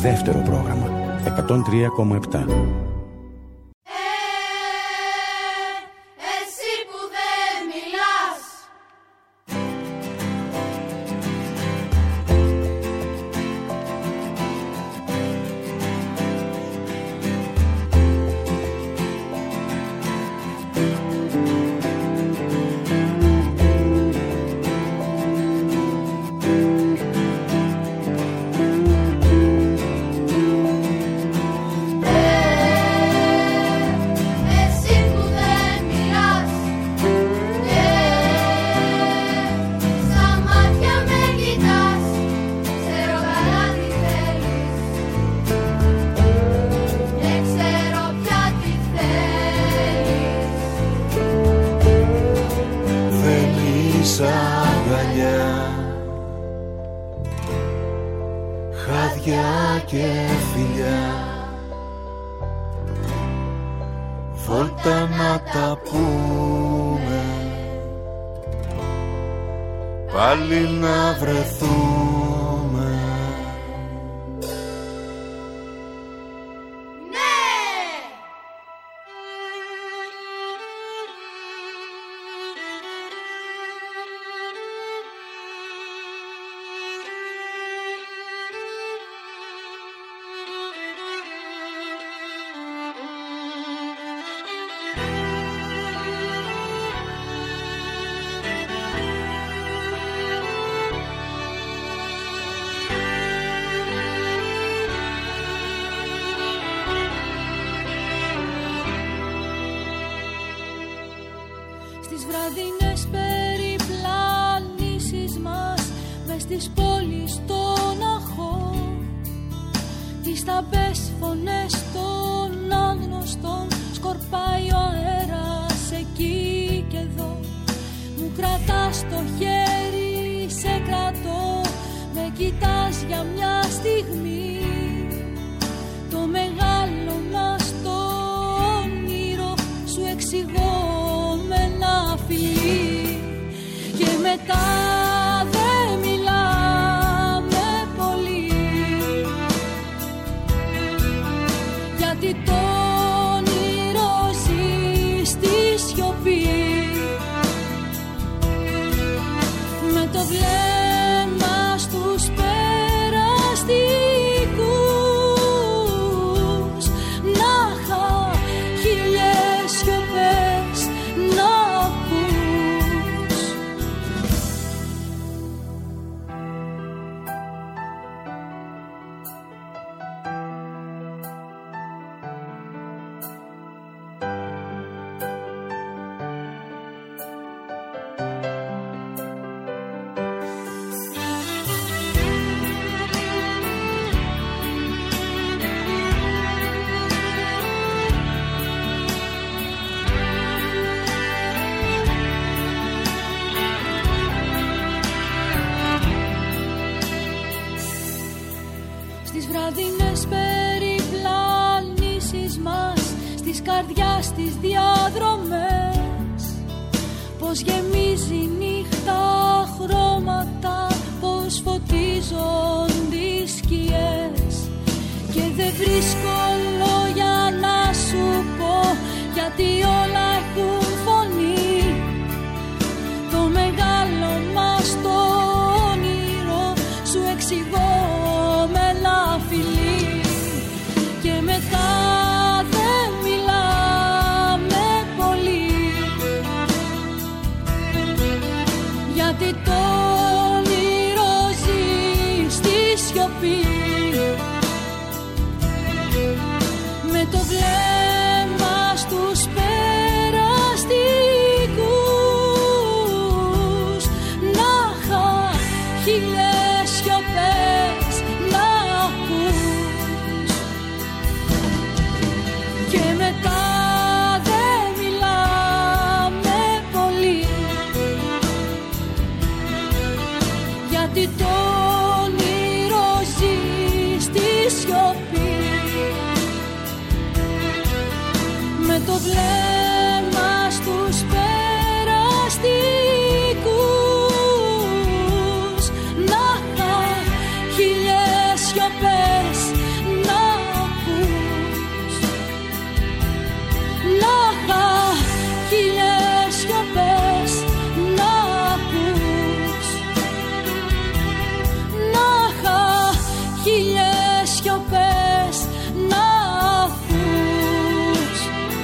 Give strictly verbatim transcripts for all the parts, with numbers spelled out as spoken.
Δεύτερο πρόγραμμα εκατόν τρία κόμμα επτά. σιωπές να ακούς.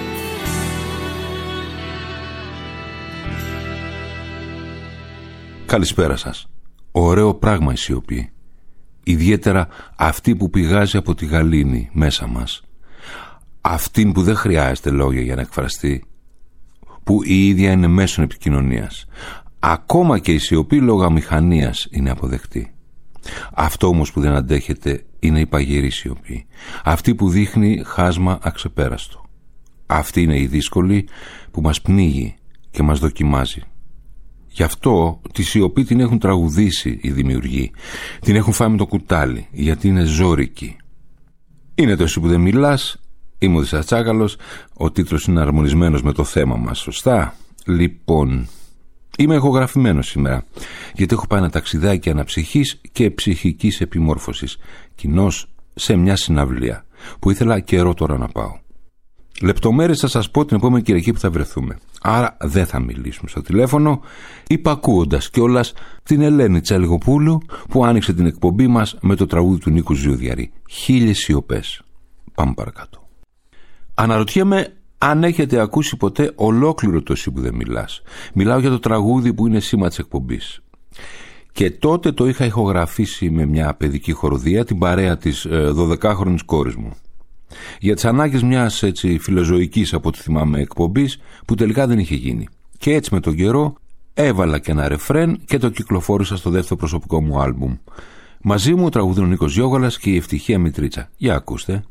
Καλησπέρα σας. Ωραίο πράγμα η σιωπή. Ιδιαίτερα αυτή που πηγάζει από τη γαλήνη μέσα μας. Αυτήν που δεν χρειάζεται λόγια για να εκφραστεί, που η ίδια είναι μέσον επικοινωνίας. Ακόμα και η σιωπή λογαμηχανίας είναι αποδεκτή. Αυτό όμως που δεν αντέχεται είναι η παγερή σιωπή. Αυτή που δείχνει χάσμα αξεπέραστο. Αυτή είναι η δύσκολη που μας πνίγει και μας δοκιμάζει. Γι' αυτό τη σιωπή την έχουν τραγουδήσει οι δημιουργοί. Την έχουν φάει με το κουτάλι, γιατί είναι ζώρικη. Είναι το «Εσύ που δεν μιλάς». Είμαι ο Οδυσσέας Τσάκαλος. Ο τίτλος είναι αρμονισμένος με το θέμα μας, σωστά? Λοιπόν, είμαι ηχογραφημένος σήμερα, γιατί έχω πάει ένα ταξιδάκι αναψυχής και ψυχικής επιμόρφωσης, κοινώς σε μια συναυλία που ήθελα καιρό τώρα να πάω. Λεπτομέρειες θα σας πω την επόμενη Κυριακή που θα βρεθούμε. Άρα δεν θα μιλήσουμε στο τηλέφωνο, υπακούοντας κιόλας την Ελένη Τσαλιγοπούλου που άνοιξε την εκπομπή μας με το τραγούδι του Νίκου Ζιούδιαρη, «Χίλιες σιωπές». Πάμε παρακάτω. Αναρωτιέμαι αν έχετε ακούσει ποτέ ολόκληρο το «Εσύ που δεν μιλάς». Μιλάω για το τραγούδι που είναι σήμα της εκπομπής. Και τότε το είχα ηχογραφήσει με μια παιδική χοροδία, την παρέα της ε, δωδεκάχρονης κόρης μου. Για τις ανάγκες μιας έτσι φιλοζωικής, από ό,τι θυμάμαι, εκπομπής που τελικά δεν είχε γίνει. Και έτσι με τον καιρό έβαλα και ένα ρεφρέν και το κυκλοφόρησα στο δεύτερο προσωπικό μου άλμπουμ. Μαζί μου τραγουδούν ο Νίκος Γιώγαλας και η Ευτυχία Μητρίτσα. Για ακούστε.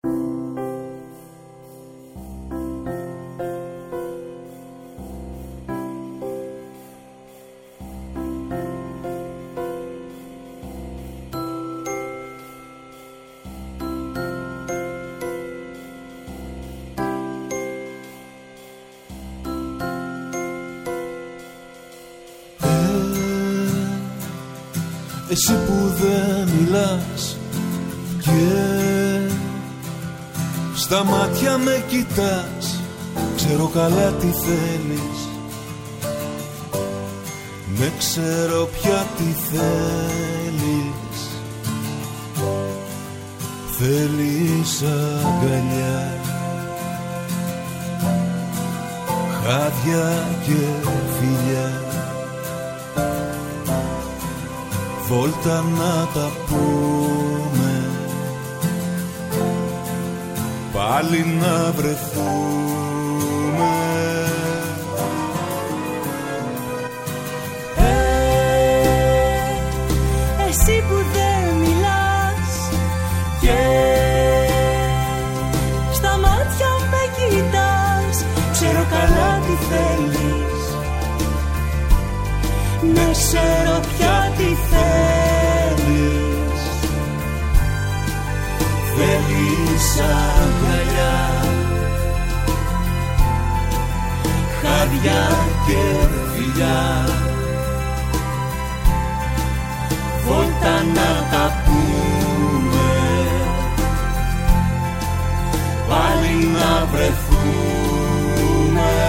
Εσύ που δεν μιλάς και στα μάτια με κοιτάς, ξέρω καλά τι θέλεις, με ξέρω πια τι θέλεις. Θέλεις αγκαλιά, χάδια και φιλιά, βόλτα να τα πούμε, πάλι να βρεθούμε. Ε, εσύ που δεν μιλάς και στα μάτια με κοιτάς, ξέρω καλά τι θέλεις, με ξέρω πια τι θέλεις. Θέλεις αγκαλιά, χάδια και φιλιά, βόλτα να τα πούμε, πάλι να βρεθούμε.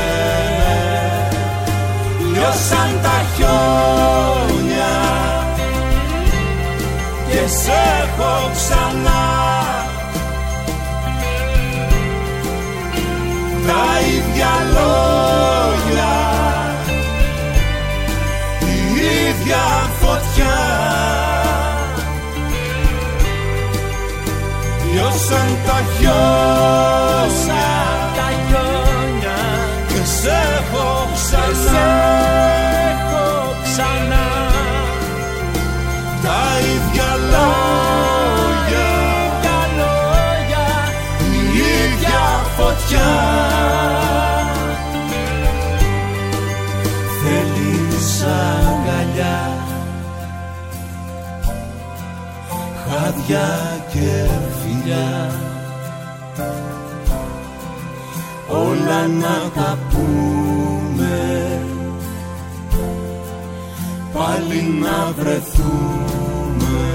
Λιώσαν τα χιόνια και σε έχω ξανά, τα ίδια λόγια, η ίδια φωτιά. Λιώσαν τα χιόνια, τα χιόνια και σε έχω ξανά, ξανά, τα ίδια λόγια, τα λόγια, η ίδια φωτιά. Θέλεις αγκαλιά, χάδια και φιλιά, όλα να τα πούμε, πάλι να βρεθούμε.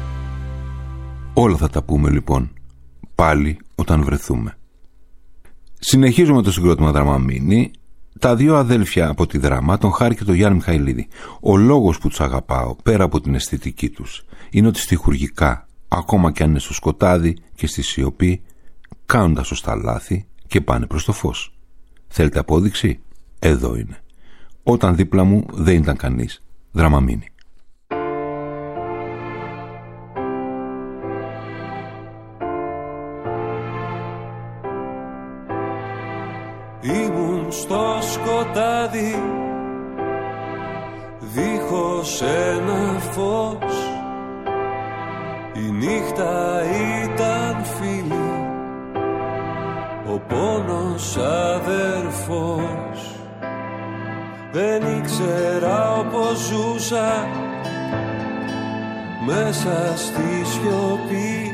Όλα θα τα πούμε λοιπόν, πάλι όταν βρεθούμε. Συνεχίζουμε το συγκρότημα Δραμαμίνη. Τα δύο αδέλφια από τη Δράμα, τον Χάρη και τον Γιάννη Μιχαηλίδη. Ο λόγος που τους αγαπάω, πέρα από την αισθητική τους, είναι ότι στιχουργικά, ακόμα κι αν είναι στο σκοτάδι και στη σιωπή, κάνουν τα σωστά λάθη και πάνε προς το φως. Θέλετε απόδειξη? Εδώ είναι. Όταν δίπλα μου δεν ήταν κανείς. Δραμαμίνη. Ήμουν στο σκοτάδι, δίχως ένα φως. Η νύχτα ήταν φίλη, ο πόνος αδερφός. Δεν ήξερα όπως ζούσα μέσα στη σιωπή.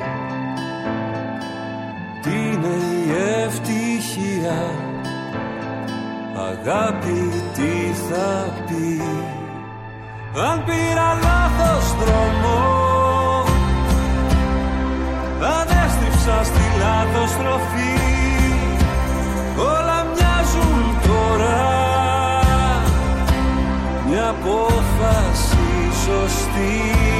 Τι είναι η ευτυχία, αγάπη τι θα πει. Αν πήρα λάθος δρόμο, αν έστριψα στη λάθος στροφή, όλα μοιάζουν τώρα μια απόφαση σωστή.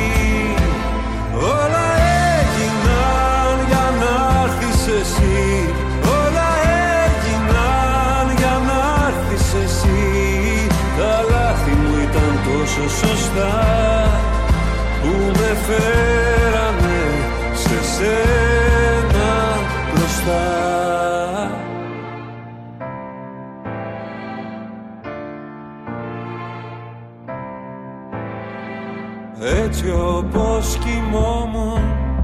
Όλα έγιναν για να έρθεις εσύ, όλα έγιναν για να έρθεις εσύ. Τα λάθη μου ήταν τόσο σωστά που με φέρανε σε σένα μπροστά. Έτσι όπως κοιμόμουν,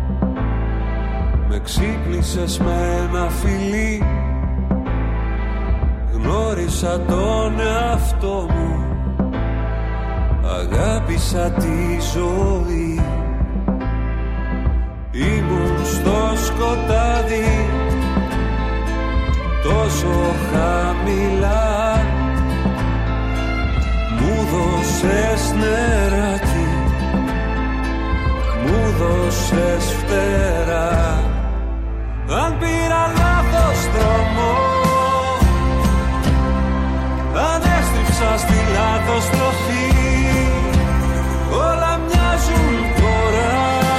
με ξύπνησες με ένα φιλί. Γνώρισα τον εαυτό μου, αγάπησα τη ζωή. Ήμουν στο σκοτάδι, τόσο χαμηλά. Μου δώσες νεράκι, μου δώσες φτερά. Αν πήρα λάθος δρόμο, αν έστριψα στη λάθος τροφή, όλα μοιάζουν τώρα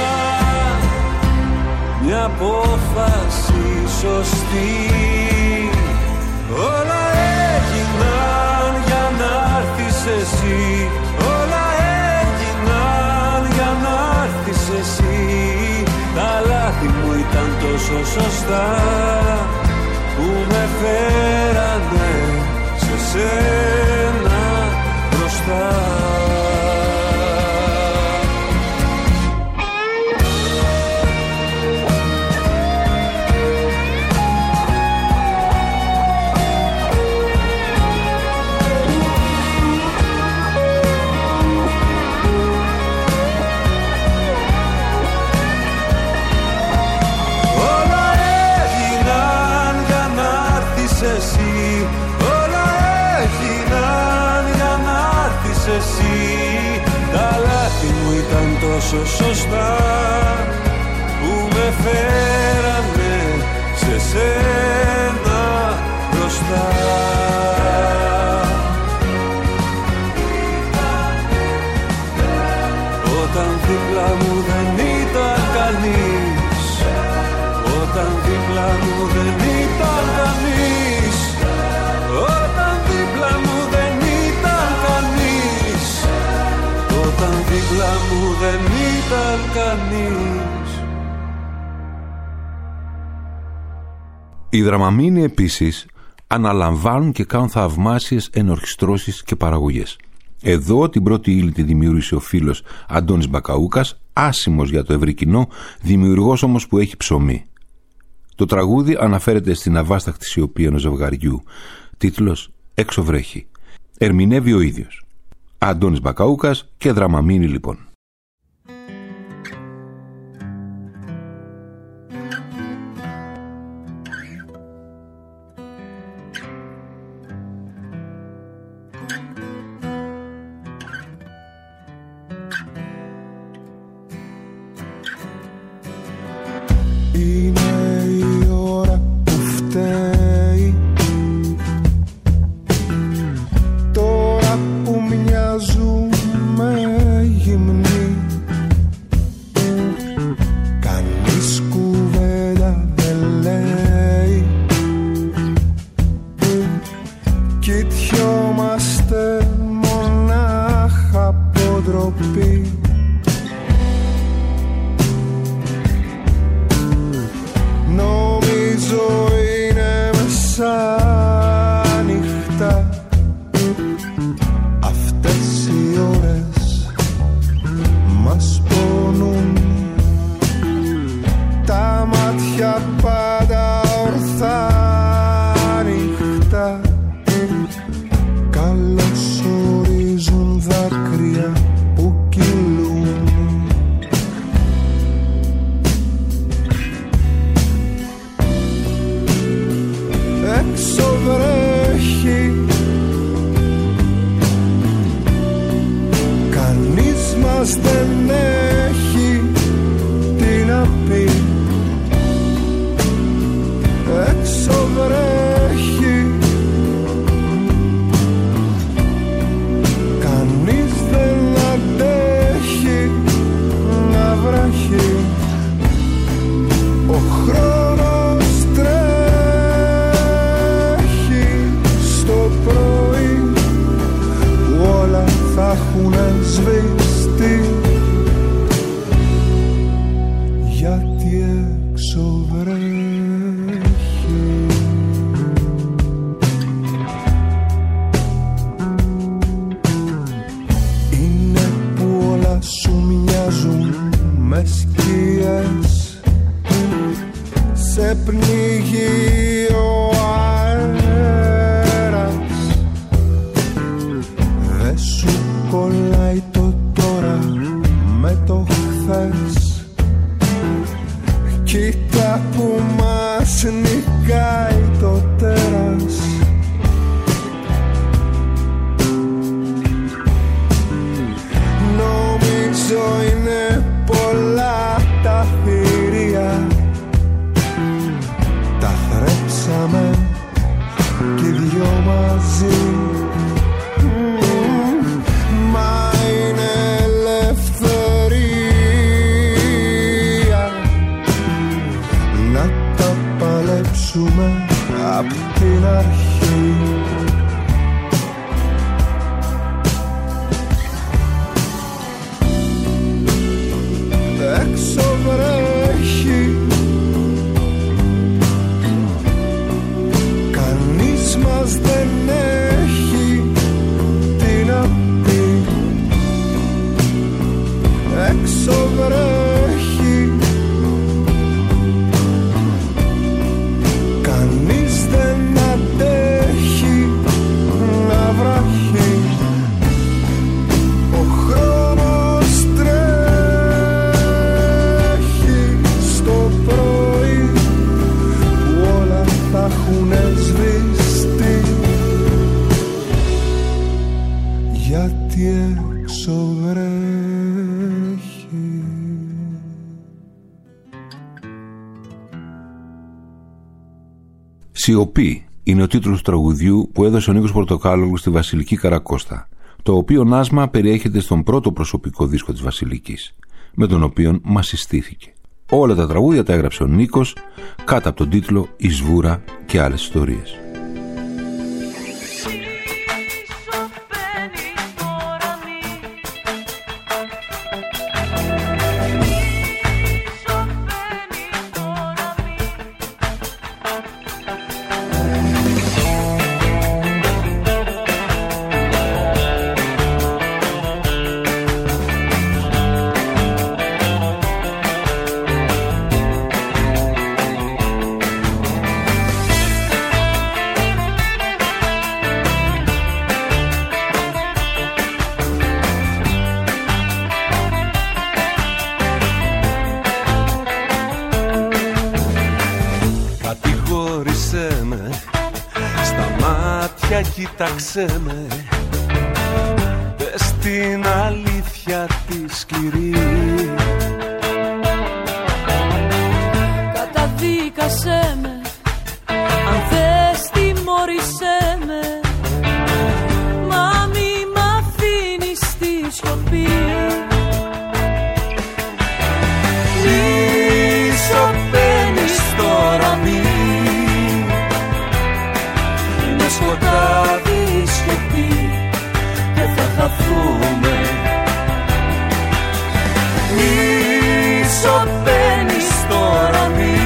μια απόφαση σωστή. Όλα έγιναν για να έρθεις εσύ, όλα έγιναν για να έρθεις εσύ. Τα λάθη μου ήταν τόσο σωστά που με φέρανε σε σένα μπροστά. Τόσο σωστά που με φέρανε σε σένα μπροστά. Όταν δίπλα μου δεν ήταν κανείς, όταν δίπλα μου δεν ήταν κανείς, όταν δίπλα μου δεν ήταν κανείς, όταν δίπλα μου δεν ήταν κανείς. Οι Δραμαμίνοι επίσης αναλαμβάνουν και κάνουν θαυμάσιες ενορχιστρώσεις και παραγωγές. Εδώ την πρώτη ύλη τη δημιούργησε ο φίλος Αντώνης Μπακαούκας, άσημος για το ευρύ κοινό, δημιουργός όμως που έχει ψωμί. Το τραγούδι αναφέρεται στην αβάσταχτη σιωπή ενός ζευγαριού. Τίτλος «Έξω βρέχει». Ερμηνεύει ο ίδιος. Αντώνης Μπακαούκας και Δραμαμίνοι λοιπόν. Είναι η ώρα που φταίει Έχουνε σβηστεί, γιατί έξω βρέχει. Είναι που όλα σου μοιάζουν με σκιές, σε πνίγει ο αέρας, δε σου κολλάει το τώρα με το χθες. Κοίτα που μας νικάει το τέρας. Νομίζω είναι πολλά τα θηρία, τα θρέψαμε κι οι δυο μαζί. Απ' την αρχή έξω βρέχει, κανείς μας δεν έχει τι να πει. Έξω βρέχει, κανείς δεν αντέχει να βραχεί. Ο χρόνος τρέχει στο πρωί που όλα θα έχουνε σβηστεί, γιατί έξω βρέχει. «Σιωπή» είναι ο τίτλος του τραγουδιού που έδωσε ο Νίκος Πορτοκάλογλου στη Βασιλική Καρακώστα, το οποίο νάσμα περιέχεται στον πρώτο προσωπικό δίσκο της Βασιλικής, με τον οποίο μας συστήθηκε. Όλα τα τραγούδια τα έγραψε ο Νίκος κάτω από τον τίτλο «Η Σβούρα και άλλες ιστορίες». Κοίταξέ με, πες την αλήθεια τη σκληρή. Καταδίκασέ με, αν θες τιμωρήσέ με, μα μη μ' αφήνεις στη σιωπή. Μη σωπαίνεις τώρα, μη είναι σκοτάδι σιωπή και θα χαθούμε. Μη σωπαίνεις τώρα, μη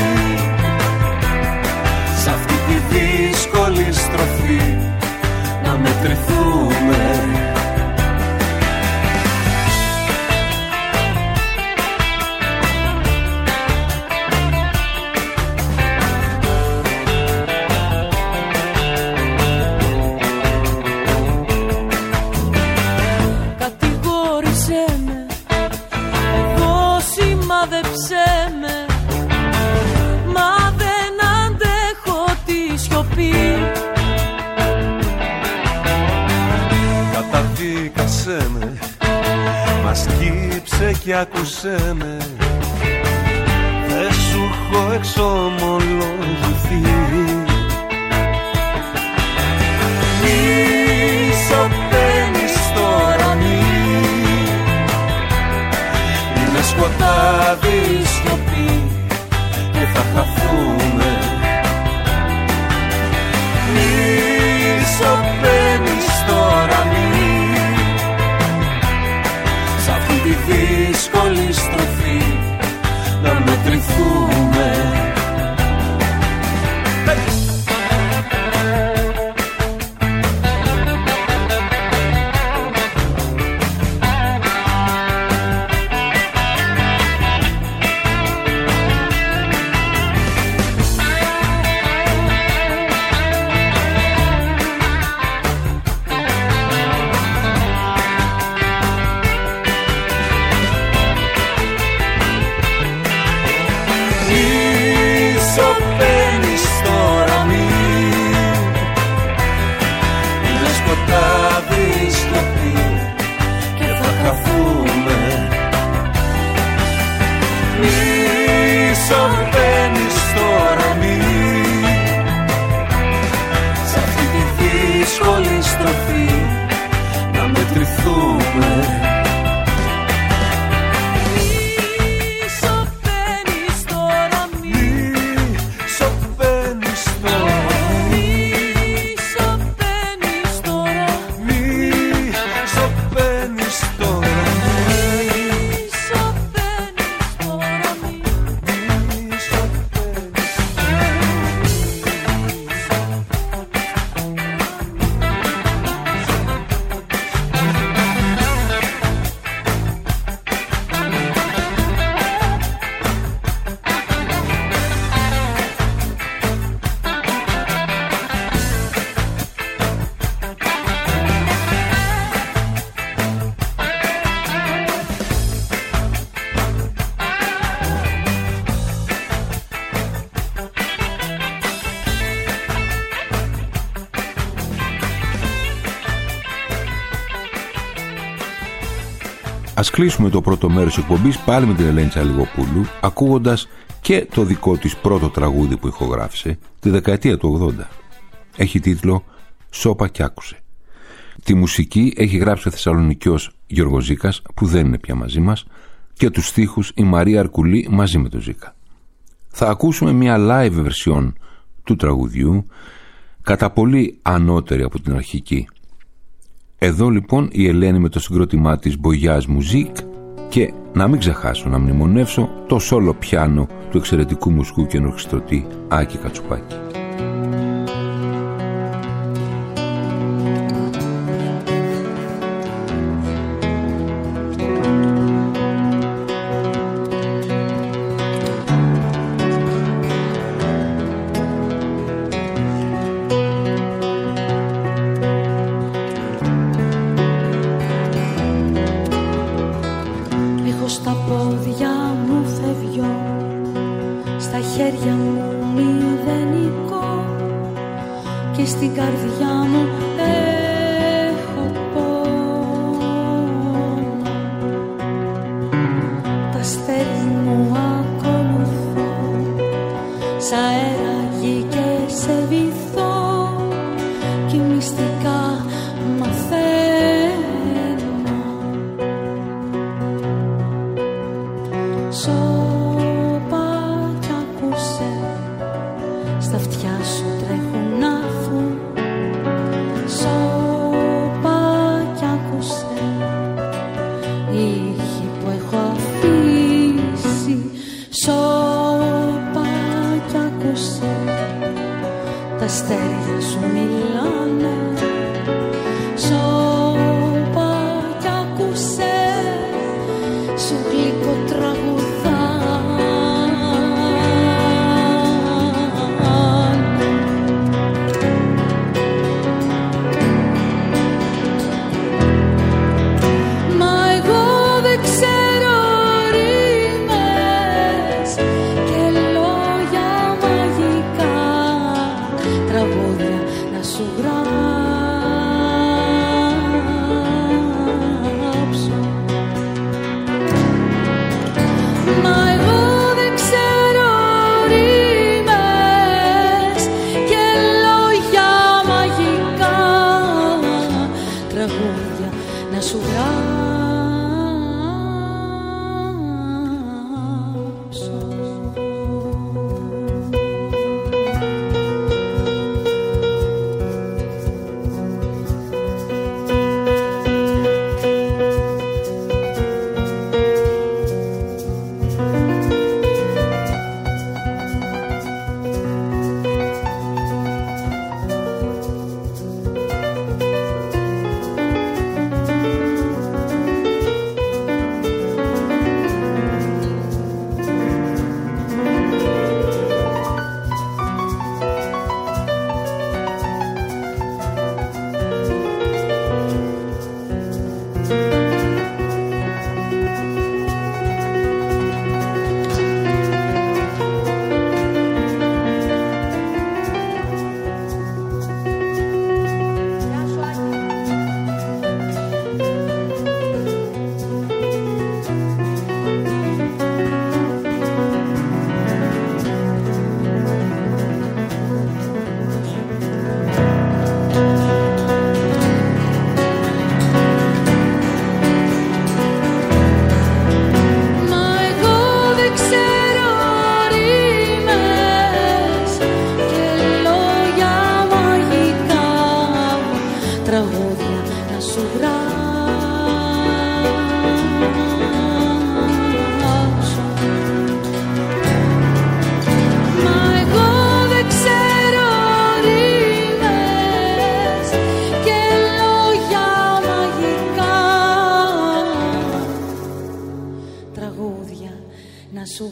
σ' αυτή τη δύσκολη στροφή να μετρηθούμε. Μα δεν αντέχω τη σιωπή. Καταδίκασέ με, μα σκύψε κι άκουσέ με, δεν σου έχω εξομολογηθεί. Μη σωπαίνεις τώρα, μη είναι σκοτάδι σιωπή και και θα χαθούμε. Μη σωπαίνεις τώρα, μη, σ' αυτή τη δύσκολη στροφή να μετρηθούμε. Ας κλείσουμε το πρώτο μέρος εκπομπής πάλι με την Ελένη Τσαλιγοπούλου, ακούγοντας και το δικό της πρώτο τραγούδι που ηχογράφησε τη δεκαετία του ογδόντα. Έχει τίτλο «Σώπα κι άκουσε». Τη μουσική έχει γράψει ο Θεσσαλονικιός Γιώργος Ζήκας, που δεν είναι πια μαζί μας, και τους στίχους η Μαρία Αρκουλή μαζί με τον Ζήκα. Θα ακούσουμε μια live version του τραγουδιού, κατά πολύ ανώτερη από την αρχική. Εδώ λοιπόν η Ελένη με το συγκρότημά της Μπογιάζ Μουζίκ και να μην ξεχάσω να μνημονεύσω το σόλο πιάνο του εξαιρετικού μουσικού και ενορχιστρωτή Άκη Κατσουπάκη. Τραγούδια να σου γράφω.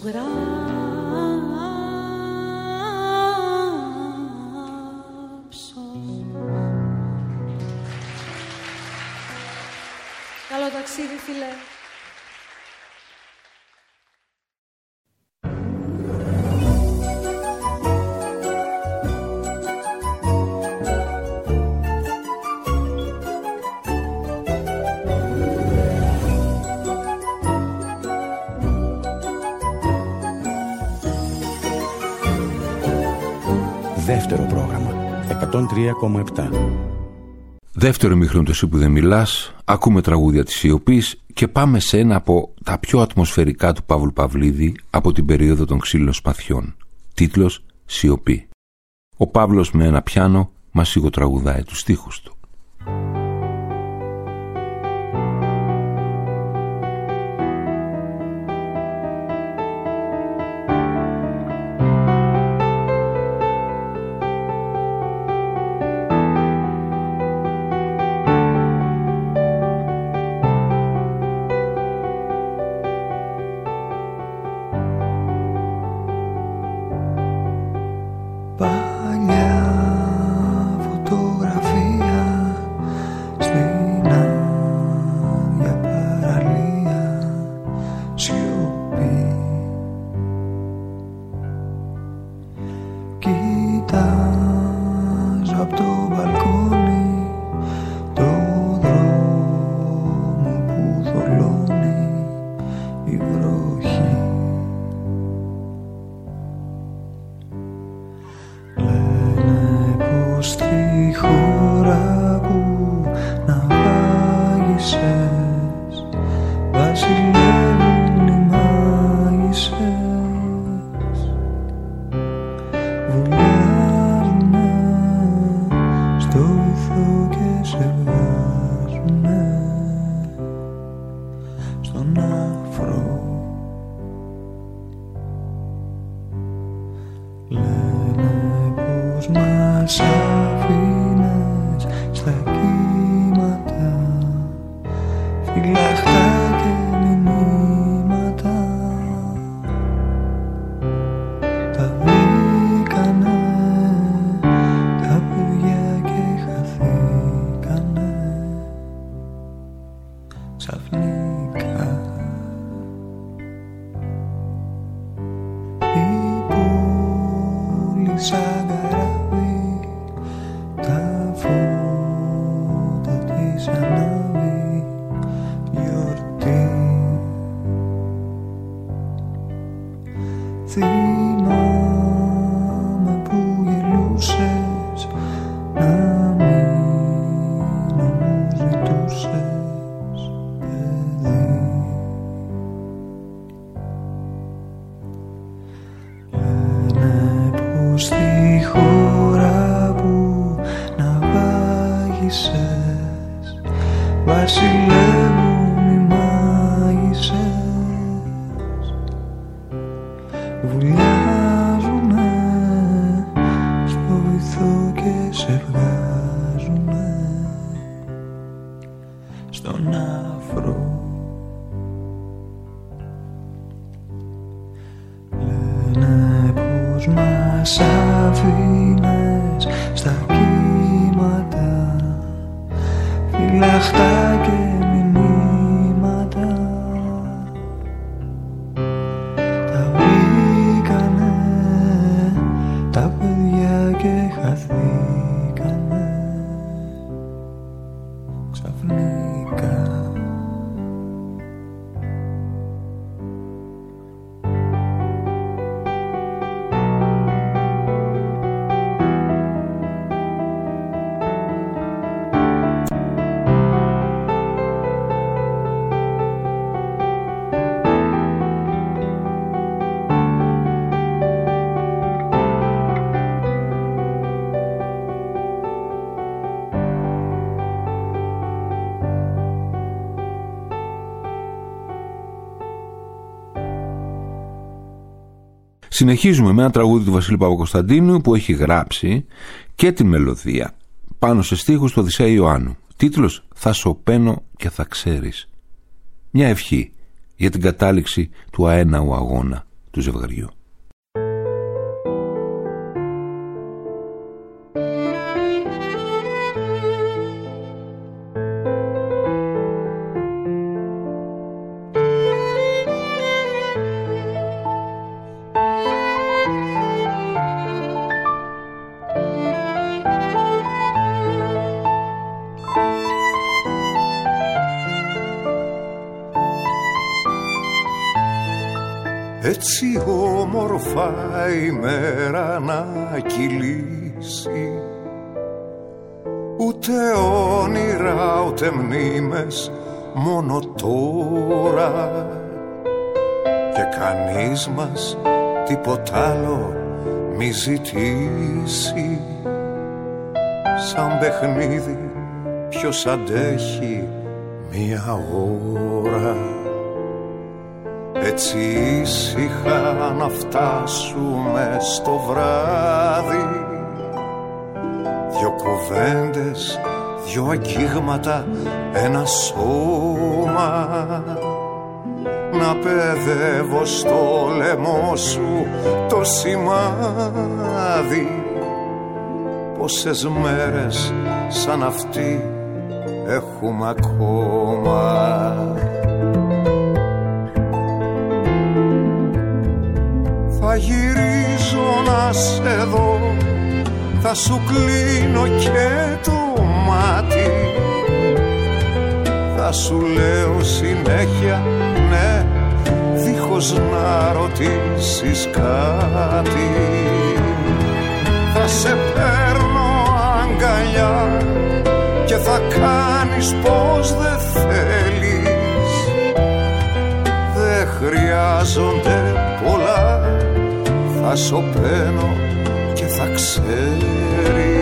γράψω. Καλό ταξίδι, φίλε. Δεύτερο πρόγραμμα, εκατόν τρία κόμμα επτά. Δεύτερο ημίχρονο το «Εσύ που δεν μιλάς», ακούμε τραγούδια της σιωπής και πάμε σε ένα από τα πιο ατμοσφαιρικά του Παύλου Παυλίδη από την περίοδο των ξύλινων σπαθιών. Τίτλος «Σιωπή». Ο Παύλος με ένα πιάνο μας σιγοτραγουδάει τους στίχους του. Συνεχίζουμε με ένα τραγούδι του Βασίλη Παπακοσταντίνου που έχει γράψει και τη μελωδία πάνω σε στίχους του Οδυσσέα Ιωάννου. Τίτλος «Θα σωπαίνω και θα ξέρεις». Μια ευχή για την κατάληξη του αέναου αγώνα του ζευγαριού. Έτσι όμορφα η μέρα να κυλήσει, ούτε όνειρα ούτε μνήμες, μόνο τώρα. Και κανείς μας τίποτα άλλο μη ζητήσει. Σαν παιχνίδι ποιος αντέχει μία ώρα. Έτσι ήσυχα να φτάσουμε στο βράδυ. Δυο κουβέντες, δυο αγγίγματα, ένα σώμα. Να παιδεύω στο λαιμό σου το σημάδι. Πόσες μέρες σαν αυτή έχουμε ακόμα. Θα γυρίζω να σε δω, θα σου κλείνω και το μάτι. Θα σου λέω συνέχεια ναι, δίχως να ρωτήσεις κάτι. Θα σε παίρνω αγκαλιά και θα κάνεις πως δεν θέλεις. Δεν χρειάζονται πολλά, θα σωπαίνω και θα ξέρεις.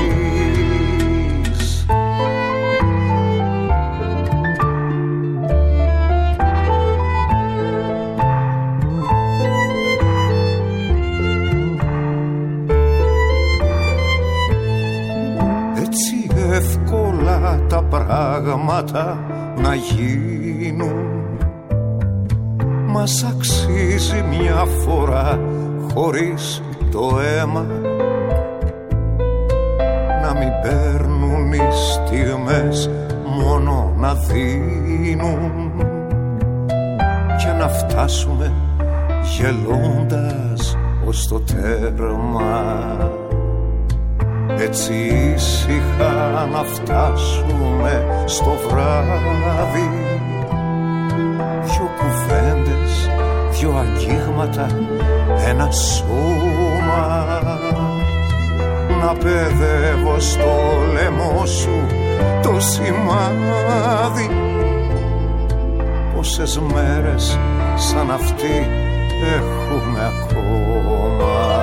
Έτσι εύκολα τα πράγματα να γίνουν. Μας αξίζει μια φορά χωρίς το αίμα. Να μην παίρνουν οι στιγμές, μόνο να δίνουν. Και να φτάσουμε γελώντας ως το τέρμα. Έτσι ήσυχα να φτάσουμε στο βράδυ. Δυο κουβέντες, δυο αγγίγματα, ένα σώμα. Να παιδεύω στο λαιμό σου το σημάδι. Πόσες μέρες σαν αυτή έχουμε ακόμα.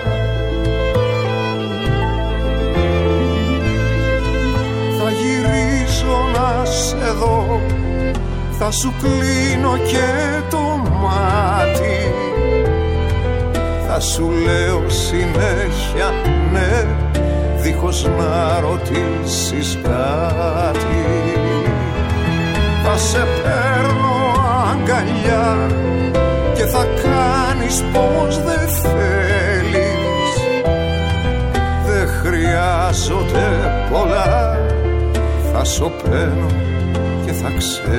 Θα γυρίζω να σε δω, θα σου κλείνω και το μάτι. Θα σου λέω συνέχεια ναι, δίχως να ρωτήσεις κάτι. Θα σε παίρνω αγκαλιά και θα κάνεις πως δεν θέλεις. Δεν χρειάζονται πολλά, θα σωπαίνω και θα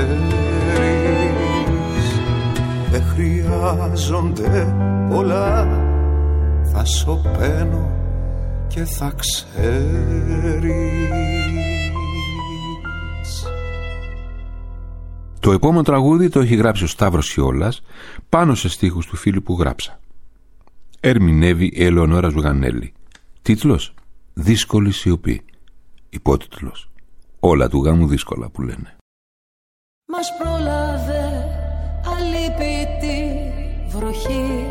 ξέρεις. Δεν χρειάζονται πολλά, θα σωπαίνω και θα ξέρεις. Το επόμενο τραγούδι το έχει γράψει ο Σταύρος Σιόλας πάνω σε στίχους του φίλου που γράψα. Ερμηνεύει η Ελεονόρα Ζουγανέλη. Τίτλος «Δύσκολη σιωπή». Υπότιτλος «Όλα του γάμου δύσκολα» που λένε. Μας πρόλαβε αλίπητη βροχή.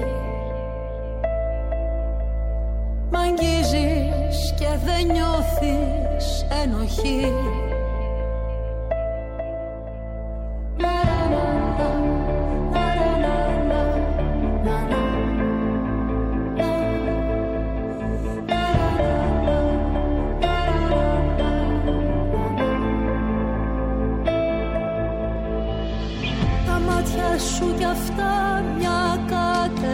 Μ' αγγίζεις και δεν νιώθεις ενοχή. Τα μάτια σου κι αυτά μια κατεστροφή.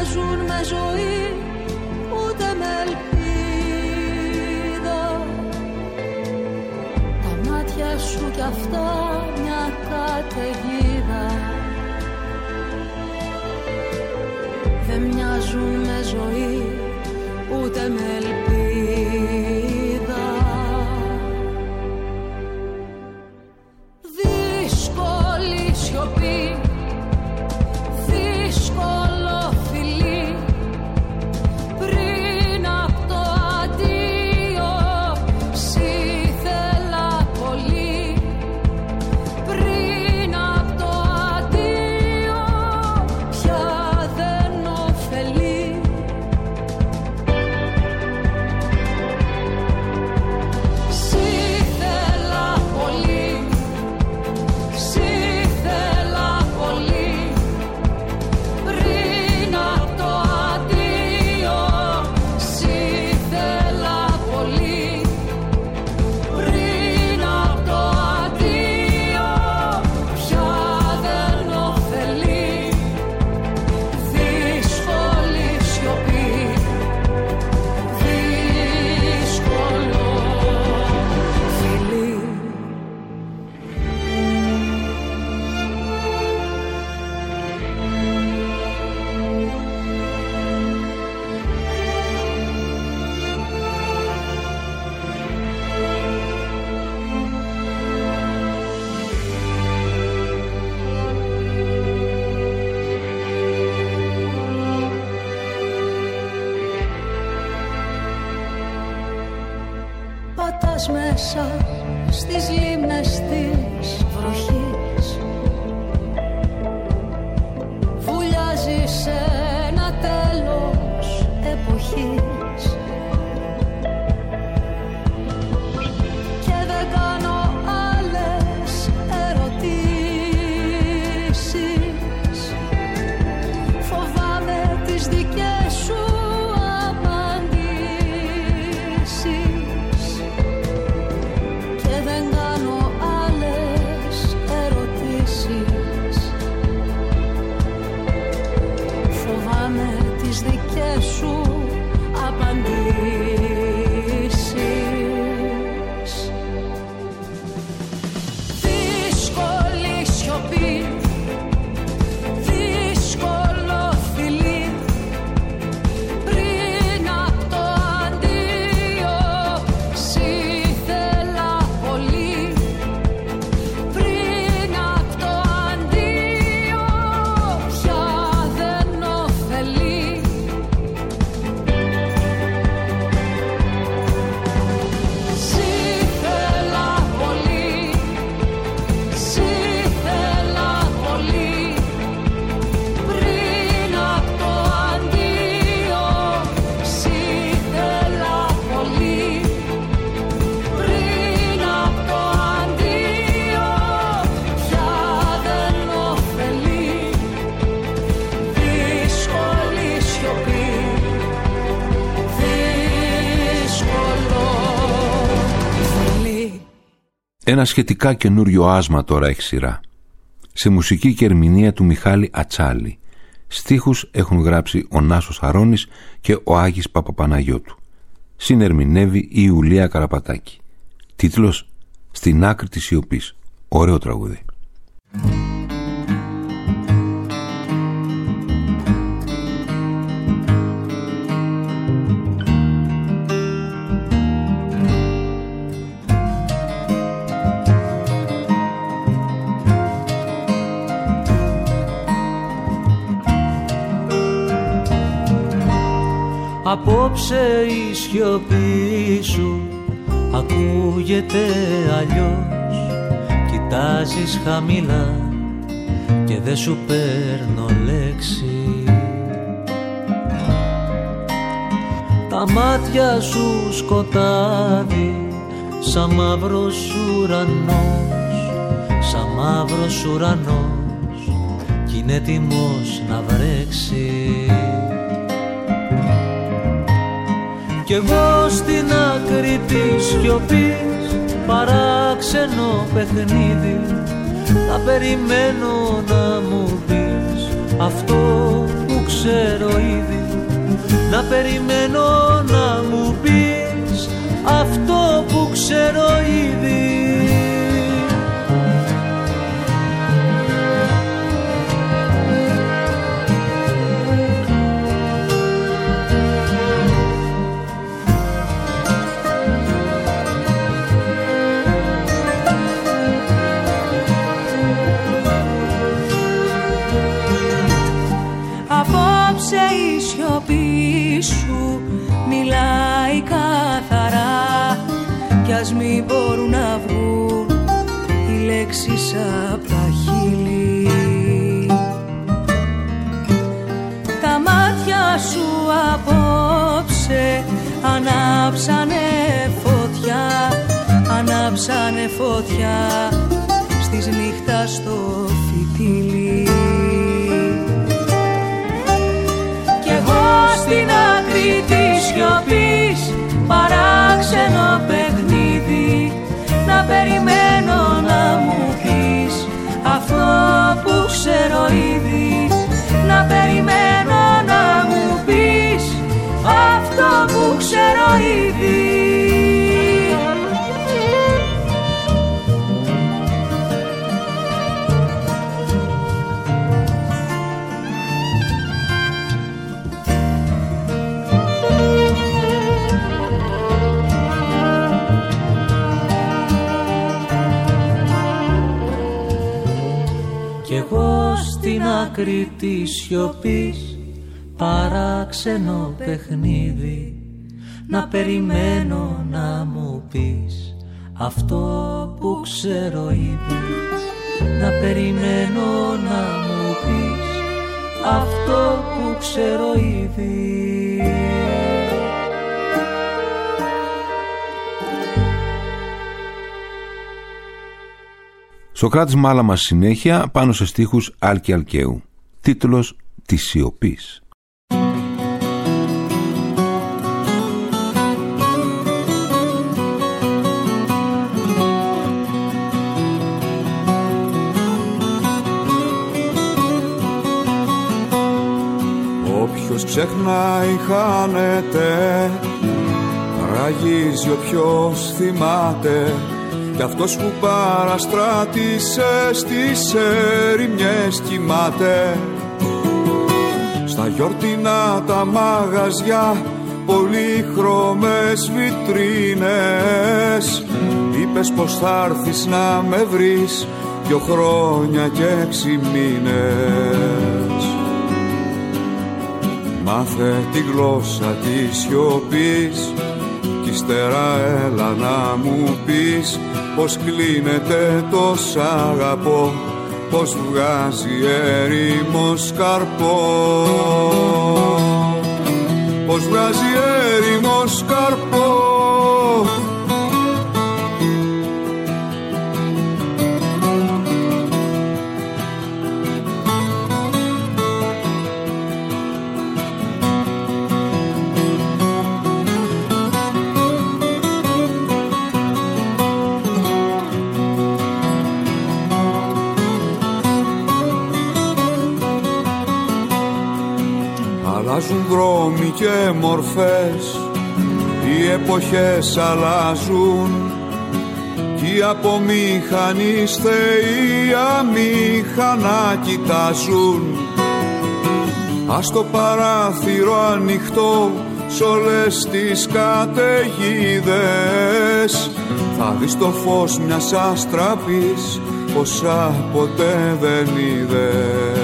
μοιάζουν με ζωή, ούτε με ελπίδα. Τα μάτια σου κι αυτά μια καταιγίδα. Δεν μοιάζουν με ζωή, ούτε με ελπίδα. Δύσκολη σιωπή, δύσκολο φιλί, πριν απ' το αντίο σ' ήθελα πολύ. Πριν απ' το αντίο πια δεν ωφελεί. Σ' ήθελα πολύ, σ' ήθελα πολύ. Πριν απ' το αντίο σ' ήθελα πολύ. Πριν απ' το αντίο πια δεν ωφελεί. Δύσκολη σιωπή, δύσκολο φιλί. Πατάς μέσα στις λίμνες της βροχής. Βουλιάζει σε ένα τέλος εποχής. Και δεν κάνω άλλες ερωτήσεις. Φοβάμαι τις δικές σου απαντήσεις. Και δεν κάνω άλλες ερωτήσεις. Φοβάμαι τις δικές σου απαντήσεις. Δύσκολη σιωπή, δύσκολο φιλί. Πριν απ' το αντίο σ' ήθελα πολύ. Πριν απ' το αντίο πια δεν ωφελεί. Σ' ήθελα πολύ, σ' ήθελα πολύ. Πριν απ' το αντίο σ' ήθελα πολύ. Πριν απ' το αντίο πια δεν ωφελεί. Δύσκολη σιωπή, δύσκολο φιλί. Ένα σχετικά καινούριο άσμα τώρα έχει σειρά. Σε μουσική και ερμηνεία του Μιχάλη Ατσάλη. Στίχους έχουν γράψει ο Νάσος Αρώνης και ο Άγης Παπαπαναγιώτου. Συνερμηνεύει η Ιουλία Καραπατάκη. Τίτλος «Στην άκρη της σιωπής». Ωραίο τραγούδι. Απόψε η σιωπή σου ακούγεται αλλιώς. Κοιτάζεις χαμηλά και δεν σου παίρνω λέξη. Τα μάτια σου σκοτάδι σαν μαύρος ουρανός, σαν μαύρος ουρανός κι είναι έτοιμος να βρέξει. Κι εγώ στην άκρη της σιωπής, παράξενο παιχνίδι, θα περιμένω να μου πεις αυτό που ξέρω ήδη. περιμένω να μου πεις αυτό που ξέρω ήδη. Απόψε η σιωπή σου μιλάει καθαρά κι ας μην μπορούν να βγουν οι λέξεις απ' τα χείλη. Τα μάτια σου απόψε ανάψανε φωτιά, ανάψανε φωτιά στις νύχτα στο φυτίλι. Κι εγώ στην άκρη της σιωπής παράξενο παιχνίδι να περιμένω να μου πεις αυτό που ξέρω ήδη. Να περιμένω να μου πεις αυτό που ξέρω ήδη. Στην άκρη της σιωπής παράξενο παιχνίδι να περιμένω να μου πεις αυτό που ξέρω ήδη. Να περιμένω να μου πεις αυτό που ξέρω ήδη. Σοκράτης Μάλαμας συνέχεια πάνω σε στίχους Άλκη Αλκαίου. Τίτλος «Της σιωπής». Όποιος ξεχνάει χάνεται, ραγίζει όποιος θυμάται. Κι αυτός που παραστράτησε στις ερημιές κοιμάται. Στα γιορτινά τα μαγαζιά, πολύχρωμες βιτρίνες. Είπες πως θα έρθεις να με βρεις, δυο χρόνια και έξι μήνες. Μάθε τη γλώσσα της σιωπής κι ύστερα έλα να μου πεις πως κλείνεται το σ' αγαπώ, πως βγάζει έρημος καρπό, πως βγάζει έρημος καρπό. Αλλάζουν δρόμοι και μορφές, οι εποχές αλλάζουν κι οι απομηχανείς θεοί αμήχανα κοιτάζουν. Ας το παράθυρο ανοιχτό σ' όλες τις καταιγίδες, θα δεις το φως μιας αστραπής όσα ποτέ δεν είδες.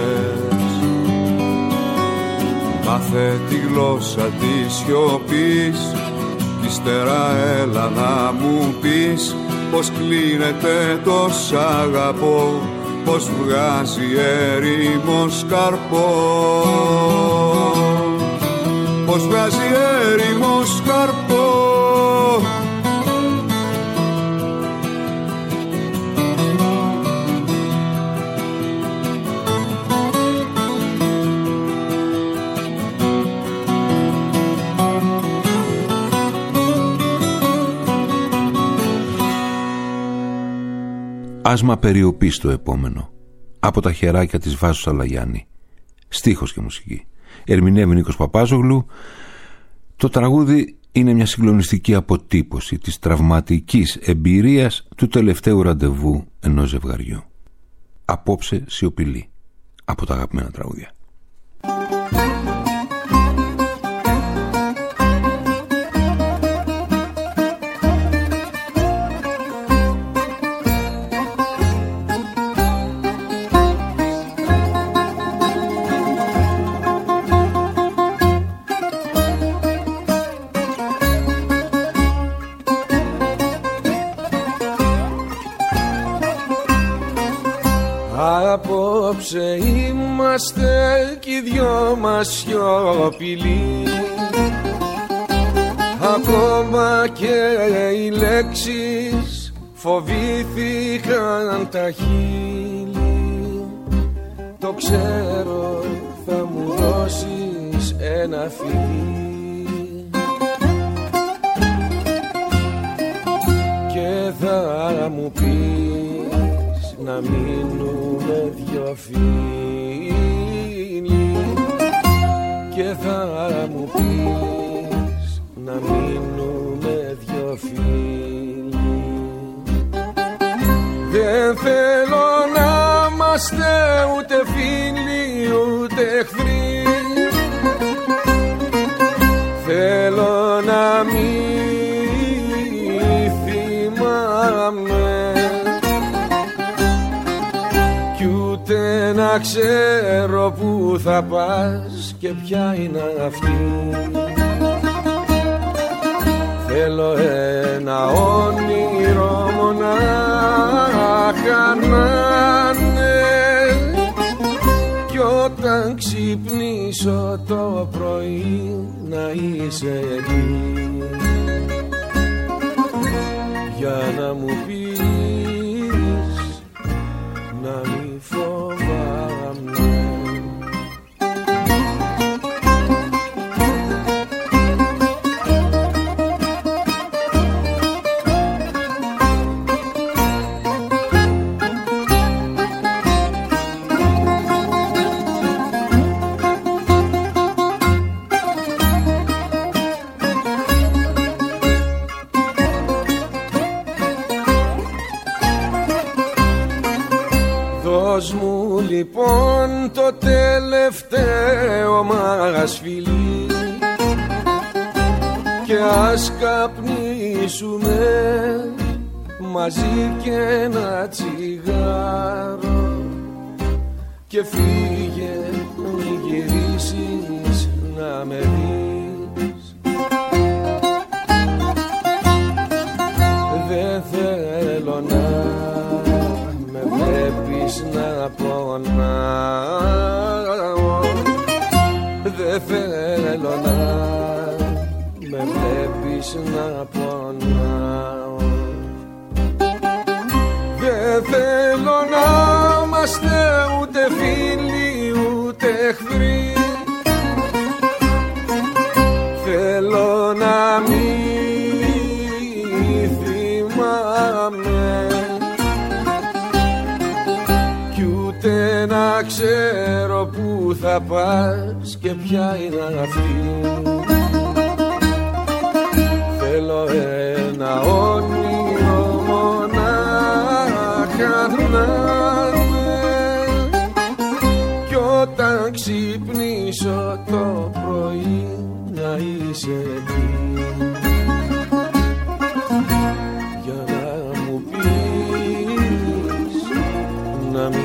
Μάθε τη γλώσσα της σιωπής κι ύστερα έλα να μου πεις πως κλείνεται το σ' αγαπώ, πως βγάζει έρημος καρπό, πως βγάζει έρημος καρπό. Άσμα περιοπής το επόμενο. Από τα χεράκια της Βάσου Σαλαγιάννη. Στίχος και μουσική. Ερμηνεύει Νίκος Παπάζογλου. Το τραγούδι είναι μια συγκλονιστική αποτύπωση της τραυματικής εμπειρίας του τελευταίου ραντεβού ενός ζευγαριού. Απόψε σιωπηλή, από τα αγαπημένα τραγούδια. Απόψε είμαστε κι οι δυο μας σιωπηλοί, ακόμα και οι λέξεις φοβήθηκαν τα χείλη. Το ξέρω, θα μου δώσεις ένα φιλί και θα μου πεις να μείνουμε δυο φίλοι και θα μου πεις να μείνουμε δυο φίλοι. Δεν θέλω να είμαστε ούτε φίλοι ούτε εχθροί, θέλω να μην θυμάμαι κι ούτε να ξέρω που θα πας και ποια είναι αυτή. Θέλω ένα όνειρο μονάχα να είναι κι όταν ξυπνήσω το πρωί να είσαι εκεί για να μου πεις να μη φοβάμαι. Δώσ' μου λοιπόν το τελευταίο μας φιλί και ας καπνίσουμε μαζί και ένα τσιγάρο και φύγε μη γυρίσεις να με δεις. Δεν θέλω να βλέπεις να πονάω, δεν θέλω να με βλέπεις να πονάω. Δεν θέλω να είμαστε ούτε φίλοι ούτε εχθροί, θέλω να μην θυμάμαι ούτε να ξέρω που θα πας και ποια είναι αυτή. Θέλω ένα όνειρο μονάχα να είναι κι όταν ξυπνήσω το πρωί να είσαι εκεί για να μου πεις να μην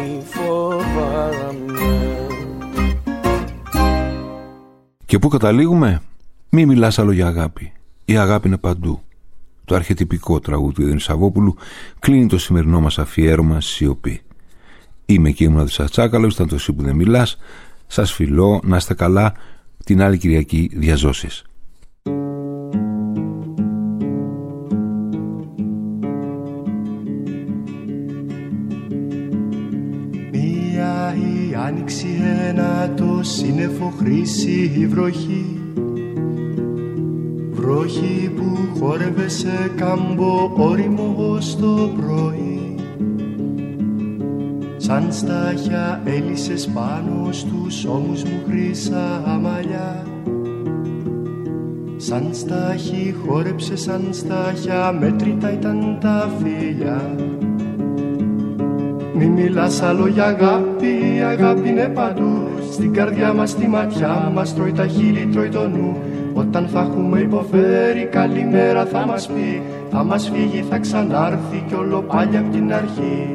Και πού καταλήγουμε? Μη μιλάς άλλο για αγάπη. Η αγάπη είναι παντού. Το αρχετυπικό τραγούδι του Ιδρύου Σαββόπουλου κλείνει το σημερινό μας αφιέρωμα στη σιωπή. Είμαι και ήμουν ο Τσάκαλος, ήταν το «Εσύ που δεν μιλάς». Σας φιλώ, να είστε καλά. Την άλλη Κυριακή διαζώσεις. Μία η άνοιξη, ένα το σύννεφο, χρύση η βροχή, βροχή που χόρευε σε κάμπο όριμο ως το πρωί. Σαν στάχια έλυσες πάνω στους ώμους μου χρύσα μαλλιά Σαν στάχι χόρεψε σαν στάχια, μέτρητα ήταν τα φίλια. Μη μιλάς άλλο για αγάπη, η αγάπη είναι παντού. Στην καρδιά μας, στη ματιά μας, τρώει τα χείλη, τρώει το νου. Όταν θα έχουμε υποφέρει, καλημέρα θα μας πει. Θα μας φύγει, θα ξανάρθει κι όλο πάλι απ' την αρχή.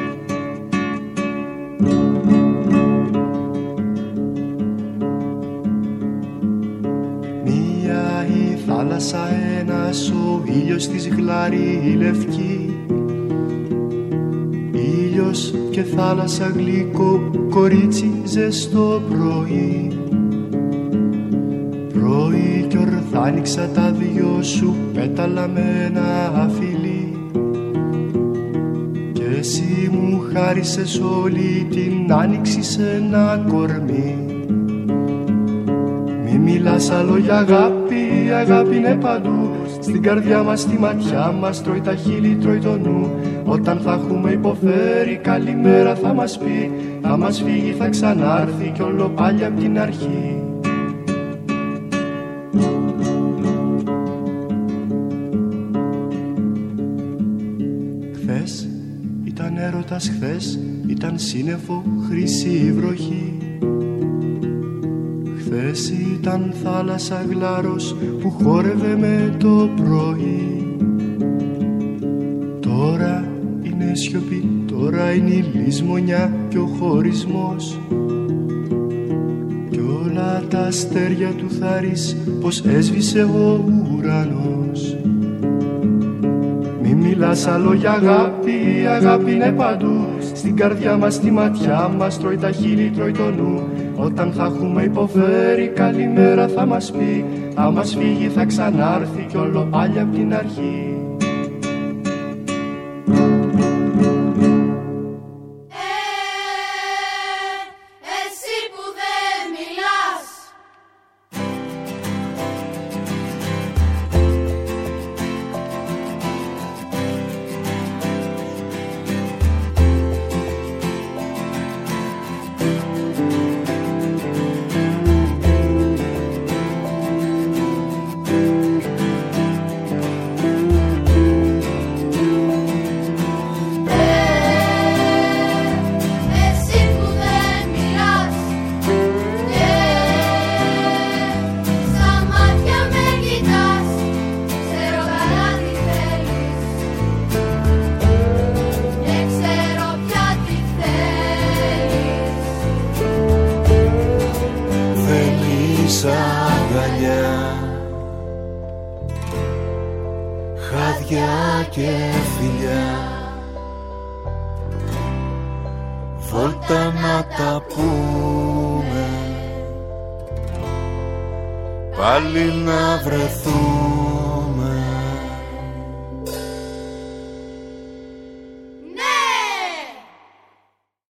Μία η θάλασσα, ένας ο ήλιος της γλάρη η λευκή. Ήλιος και θάλασσα γλυκό, κορίτσι ζεστό πρωί. Πρωί κι ορθά άνοιξα τα δυο σου πέταλα με ένα φιλί. Κι εσύ μου χάρισες όλη την άνοιξη σε ένα κορμί. Μη μιλάς άλλο για αγάπη, η αγάπη είναι παντού. Στην καρδιά μας, στη ματιά μας, τρώει τα χείλη, τρώει το νου. Όταν θα έχουμε υποφέρει, καλημέρα θα μας πει. Θα μας φύγει, θα ξανάρθει κι όλο πάλι απ' την αρχή. Χθες ήταν έρωτας, χθες ήταν σύννεφο, χρυσή βροχή. Χθες ήταν θάλασσα γλάρος που χόρευε με το πρωί. Τώρα είναι σιωπή, τώρα είναι η λησμονιά και ο χωρισμός. Κι όλα τα αστέρια του θάρρης πως έσβησε ο ουρανός. Μη μιλάς άλλο για αγάπη, η αγάπη είναι παντού. Στην καρδιά μας, στη ματιά μας, τρώει τα χείλη, τρώει το νου. Όταν θα έχουμε υποφέρει, καλημέρα θα μας πει. Θα μας φύγει, θα ξανάρθει κι όλο πάλι απ' την αρχή. Πάλι να βρεθούμε